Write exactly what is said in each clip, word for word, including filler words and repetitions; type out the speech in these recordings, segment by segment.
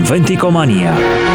Inventicomania.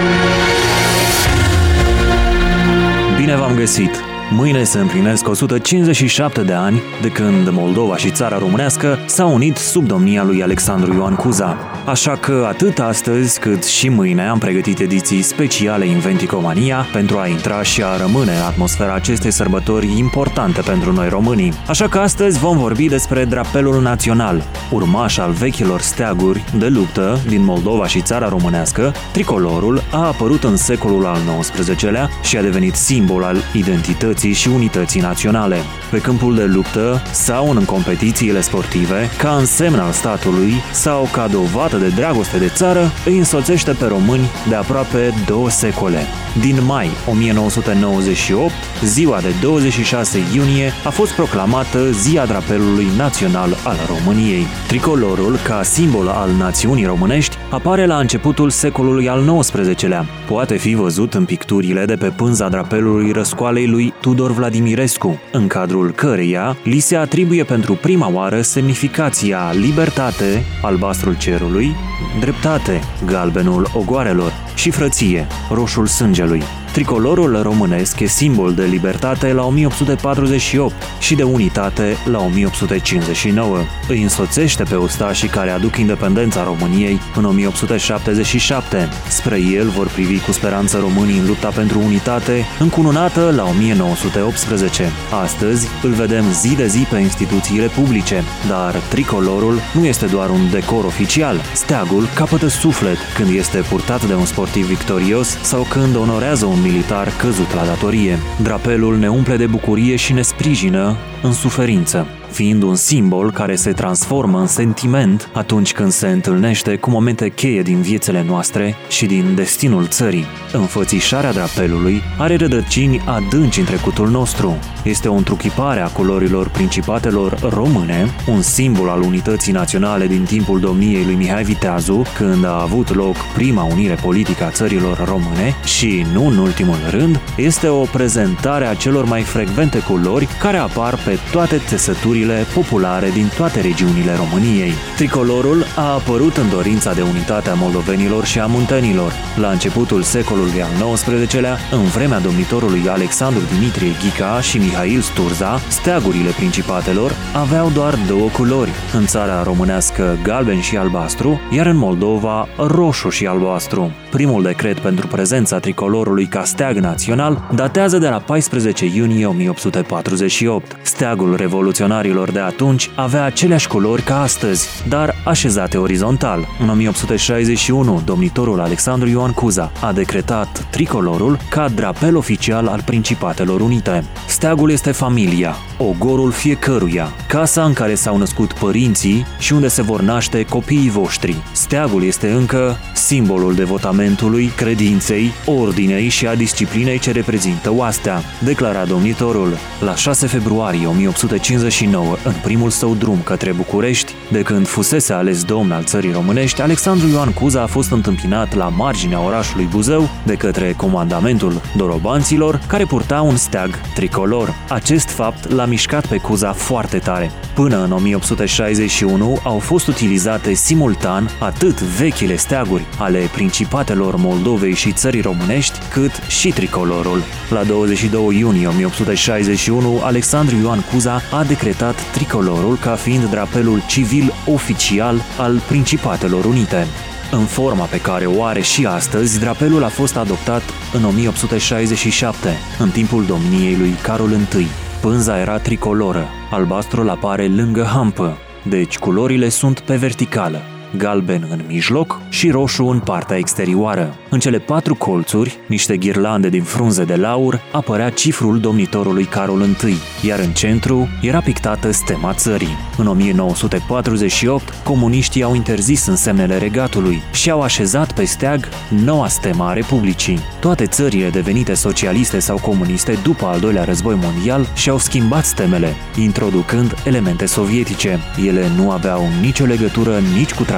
Bine v-am găsit! Mâine se împlinesc o sută cincizeci și șapte de ani de când Moldova și țara românească s-au unit sub domnia lui Alexandru Ioan Cuza. Așa că atât astăzi cât și mâine am pregătit ediții speciale Inventicomania pentru a intra și a rămâne în atmosfera acestei sărbători importante pentru noi românii. Așa că astăzi vom vorbi despre drapelul național, urmaș al vechilor steaguri de luptă din Moldova și țara românească. Tricolorul a apărut în secolul al nouăsprezecelea și a devenit simbol al identității și unității naționale. Pe câmpul de luptă sau în competițiile sportive, ca în semn al statului sau ca dovadă de dragoste de țară, îi însoțește pe români de aproape două secole. Din mai o mie nouă sute nouăzeci și opt, ziua de douăzeci și șase iunie a fost proclamată Ziua Drapelului Național al României. Tricolorul, ca simbol al națiunii românești, apare la începutul secolului al nouăsprezecelea. Poate fi văzut în picturile de pe pânza drapelului răscoalei lui Tudor Vladimirescu, în cadrul căreia li se atribuie pentru prima oară semnificația libertate, albastrul cerului, dreptate, galbenul ogoarelor și frăție, roșul sângelui. Tricolorul românesc e simbol de libertate la o mie opt sute patruzeci și opt și de unitate la o mie opt sute cincizeci și nouă. Îi însoțește pe ostașii care aduc independența României în o mie opt sute șaptezeci și șapte. Spre el vor privi cu speranță românii în lupta pentru unitate, încununată la o mie nouă sute optsprezece. Astăzi îl vedem zi de zi pe instituțiile publice, dar tricolorul nu este doar un decor oficial. Steagul capătă suflet când este purtat de un sportiv victorios sau când onorează un militar căzut la datorie. Drapelul ne umple de bucurie și ne sprijină în suferință, fiind un simbol care se transformă în sentiment atunci când se întâlnește cu momente cheie din viețile noastre și din destinul țării. Înfățișarea drapelului are rădăcini adânci în trecutul nostru. Este o întruchipare a culorilor principatelor române, un simbol al unității naționale din timpul domniei lui Mihai Viteazu, când a avut loc prima unire politică a țărilor române și, nu în ultimul rând, este o prezentare a celor mai frecvente culori care apar pe toate țesăturile populare din toate regiunile României. Tricolorul a apărut în dorința de unitate a moldovenilor și a muntenilor. La începutul secolului al nouăsprezecelea, în vremea domnitorului Alexandru Dimitrie Ghica și Mihail Sturza, steagurile principatelor aveau doar două culori. În țara românească galben și albastru, iar în Moldova roșu și albastru. Primul decret pentru prezența tricolorului ca steag național datează de la paisprezece iunie o mie opt sute patruzeci și opt. Steagul revoluționarilor de atunci avea aceleași culori ca astăzi, dar așezate orizontal. În o mie opt sute șaizeci și unu, domnitorul Alexandru Ioan Cuza a decretat tricolorul ca drapel oficial al Principatelor Unite. Steagul este familia, ogorul fiecăruia, casa în care s-au născut părinții și unde se vor naște copiii voștri. Steagul este încă simbolul devotamentului, credinței, ordinei și a disciplinei ce reprezintă oastea, declara domnitorul. La șase februarie o mie opt sute cincizeci și nouă, în primul său drum către București, de când fusese ales domn al țării românești, Alexandru Ioan Cuza a fost întâmpinat la marginea orașului Buzău de către comandamentul dorobanților, care purta un steag tricolor. Acest fapt l-a mișcat pe Cuza foarte tare. Până în o mie opt sute șaizeci și unu au fost utilizate simultan atât vechile steaguri ale Principatelor Moldovei și țării românești, cât și tricolorul. La douăzeci și doi iunie o mie opt sute șaizeci și unu, Alexandru Ioan Cuza a decretat tricolorul ca fiind drapelul civil oficial al Principatelor Unite. În forma pe care o are și astăzi, drapelul a fost adoptat în o mie opt sute șaizeci și șapte, în timpul domniei lui Carol I. Pânza era tricoloră, albastrul apare lângă hampă, deci culorile sunt pe verticală, galben în mijloc și roșu în partea exterioară. În cele patru colțuri, niște ghirlande din frunze de laur, apărea cifrul domnitorului Carol I, iar în centru era pictată stema țării. În o mie nouă sute patruzeci și opt, comuniștii au interzis însemnele regatului și au așezat pe steag noua stemă a Republicii. Toate țările devenite socialiste sau comuniste după al doilea război mondial și-au schimbat stemele, introducând elemente sovietice. Ele nu aveau nicio legătură nici cu tradiția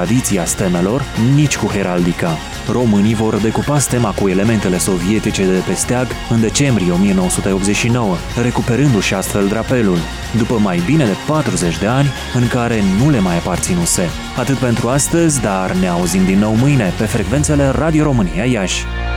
tradiția stemelor, nici cu heraldica. Românii vor decupa stema cu elementele sovietice de pe steag în decembrie o mie nouă sute optzeci și nouă, recuperându-și astfel drapelul, după mai bine de patruzeci de ani în care nu le mai aparținuse. Atât pentru astăzi, dar ne auzim din nou mâine pe frecvențele Radio România Iași.